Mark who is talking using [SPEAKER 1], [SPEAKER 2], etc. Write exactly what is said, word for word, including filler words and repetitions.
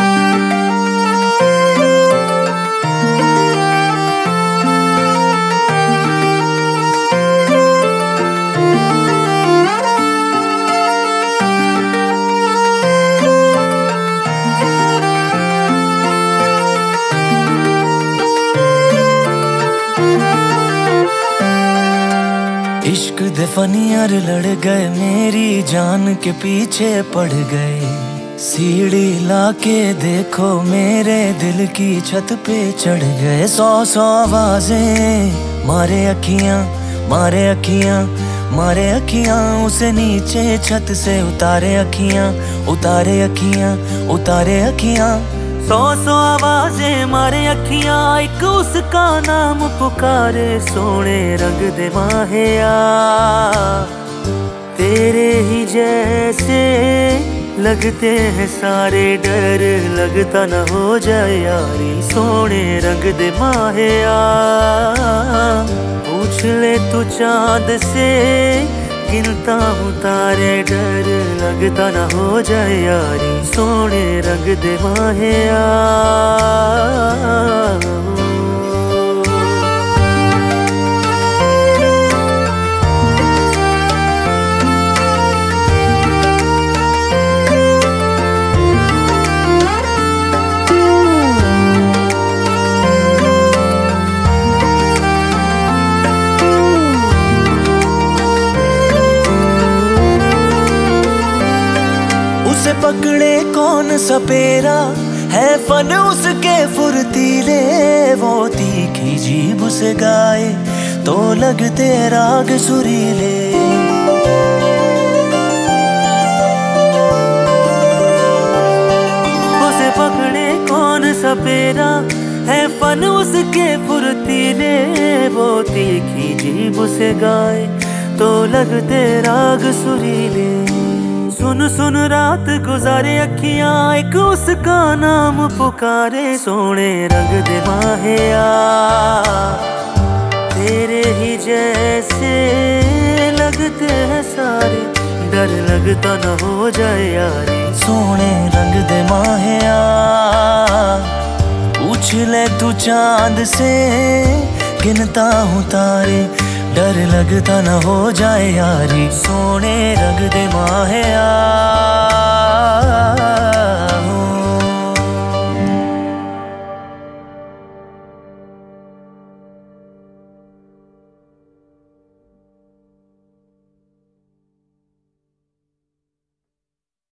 [SPEAKER 1] इश्क दे फनियार लड़ गए, मेरी जान के पीछे पड़ गए। सीढ़ी लाके देखो मेरे दिल की छत पे चढ़ गए। सौ सौ आवाजें मारे अखियां, मारे अखियां, मारे अखियां। उसे नीचे छत से उतारे अखियां, उतारे अखियां, उतारे अखियां। सौ सौ आवाजें मारे अखियां, एक उसका नाम पुकारे। सोने रंग दे माहिया तेरे ही जैसे लगते हैं सारे, डर लगता न हो जाए यारी। सोने रंग दे माहिया पूछ ले तू चांद से, गिनता हूँ तारे, डर लगता न हो जाए यारी। सोने रंग दे माहिया। उसे पकड़े कौन सपेरा, है फन उसके फुर्तीले। वो तीखी जीभ उसे गाए तो लगते राग सुरीले। उसे पकड़े कौन सपेरा, है फन उसके फुर्तीले। वो तीखी जीभ उसे गाए तो लगते राग सुरीले। सुन सुन रात गुजारे अखियां, एक उसका नाम पुकारे। सोने रंग दे माहिया तेरे ही जैसे लगते हैं सारे, डर लगता न हो जाए यारी। सोने रंग दे माहिया पूछ ले तू चांद से, गिनता हूँ तारे, डर लगता न हो जाए यारी। सोने रंग दे माहिया।